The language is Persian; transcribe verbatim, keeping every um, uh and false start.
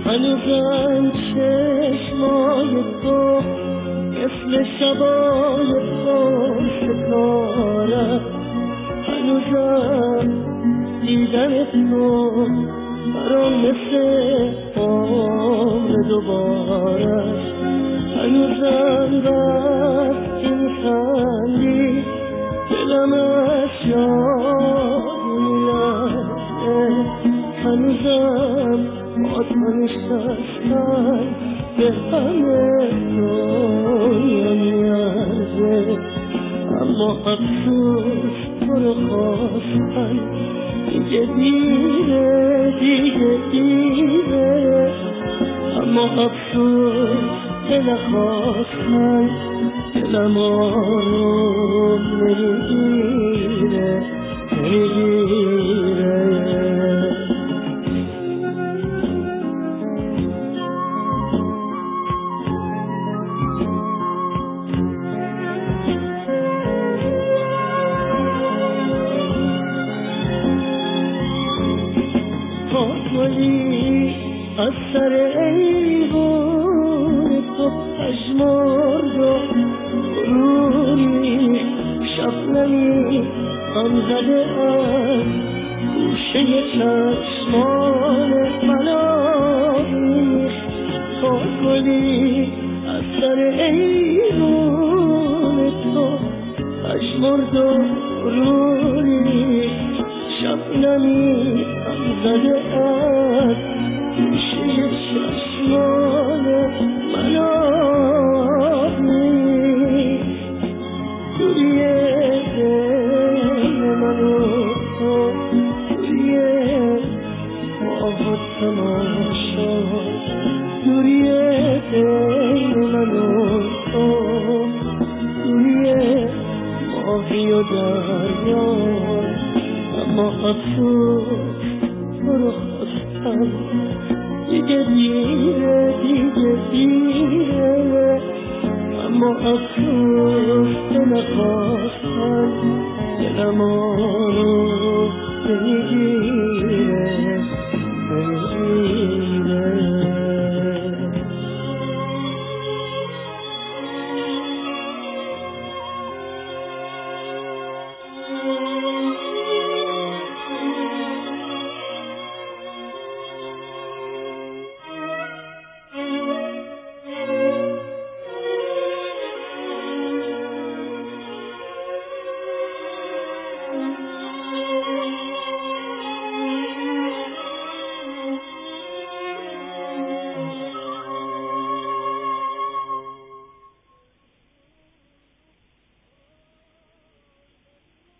هنوزم چشمای تو مثل شبای پر ستاره، هنوزم دیدن تو برام مثل عمر دوباره، هنوزم وقتی میخندی دلم از یاد میلرزه، هنوزم با تو نشستن به همه دنیا میارزه، اما افسوس تو رو خواستن دیگه دیره دیگه دیره، اما افسوس که نخواستن دلم آروم نمیگیره نمیگیره. پاکولی از سر ایوان تو پژمرد و غروری، شبنمی غم زده از گوشه چشمان منایی، پاکولی از سر ایوان تو پژمرد و غروری، شبنمی غم زده از گوشه چشمان منایی، دوریه دل منو تو دوریه ماه تماشا، دوریه دل منو تو دوریه ماهی و دریا، اما افسوس تو رو خواستم دیگه دیره دیگه دیره، اما افسوس که نخواستم دلم آروم نمیگیره نمیگیره.